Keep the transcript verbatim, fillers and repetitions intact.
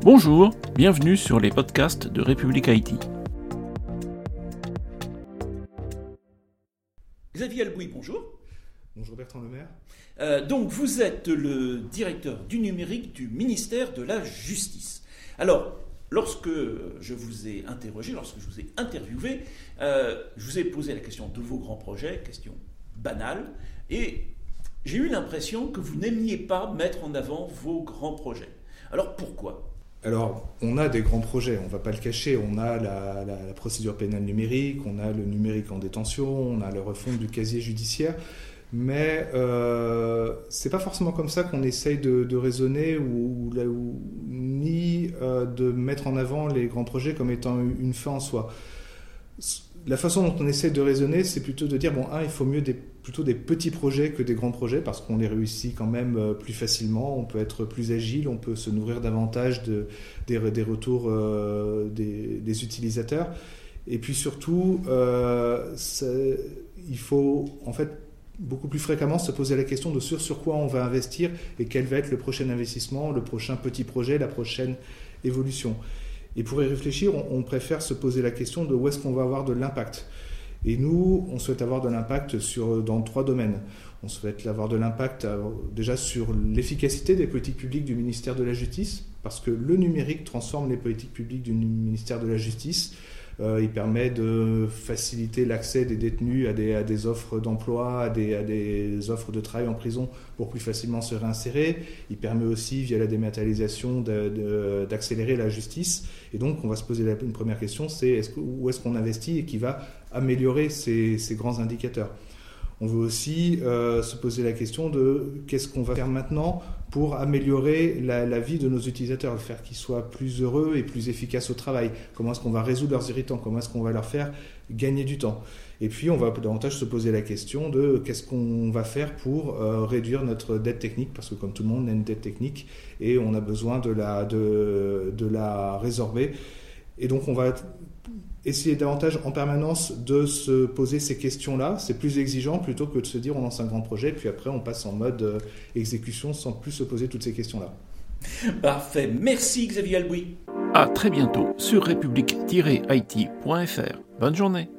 Bonjour, bienvenue sur les podcasts de République I T. Xavier Albouy, bonjour. Bonjour Bertrand Lemaire. Euh, donc vous êtes le directeur du numérique du ministère de la Justice. Alors, lorsque je vous ai interrogé, lorsque je vous ai interviewé, euh, je vous ai posé la question de vos grands projets, question banale, et j'ai eu l'impression que vous n'aimiez pas mettre en avant vos grands projets. Alors pourquoi ? Alors, on a des grands projets, on ne va pas le cacher. On a la, la, la procédure pénale numérique, on a le numérique en détention, on a la refonte du casier judiciaire. Mais euh, ce n'est pas forcément comme ça qu'on essaye de, de raisonner ou, ou, ou ni euh, de mettre en avant les grands projets comme étant une fin en soi. La façon dont on essaie de raisonner, c'est plutôt de dire, bon, un, il faut mieux des, plutôt des petits projets que des grands projets parce qu'on les réussit quand même plus facilement, on peut être plus agile, on peut se nourrir davantage de, des, des retours euh, des, des utilisateurs. Et puis surtout, euh, il faut en fait beaucoup plus fréquemment se poser la question de sur, sur quoi on va investir et quel va être le prochain investissement, le prochain petit projet, la prochaine évolution. Et pour y réfléchir, on, on préfère se poser la question de où est-ce qu'on va avoir de l'impact. Et nous, on souhaite avoir de l'impact sur, dans trois domaines. On souhaite avoir de l'impact déjà sur l'efficacité des politiques publiques du ministère de la Justice, parce que le numérique transforme les politiques publiques du ministère de la Justice. Euh, il permet de faciliter l'accès des détenus à des, à des offres d'emploi, à des, à des offres de travail en prison pour plus facilement se réinsérer. Il permet aussi, via la dématérialisation, de, de, d'accélérer la justice. Et donc, on va se poser la, une première question, c'est est-ce que, où est-ce qu'on investit et qui va améliorer ces, ces grands indicateurs. On veut aussi euh, se poser la question de qu'est-ce qu'on va faire maintenant pour améliorer la, la vie de nos utilisateurs, faire qu'ils soient plus heureux et plus efficaces au travail. Comment est-ce qu'on va résoudre leurs irritants ? Comment est-ce qu'on va leur faire gagner du temps ? Et puis, on va davantage se poser la question de qu'est-ce qu'on va faire pour euh, réduire notre dette technique, parce que comme tout le monde, on a une dette technique et on a besoin de la, de, de la résorber. Et donc, on va essayer davantage en permanence de se poser ces questions-là. C'est plus exigeant plutôt que de se dire on lance un grand projet, puis après on passe en mode euh, exécution sans plus se poser toutes ces questions-là. Parfait. Merci Xavier Albouy. À très bientôt sur république tiret I T point F R. Bonne journée.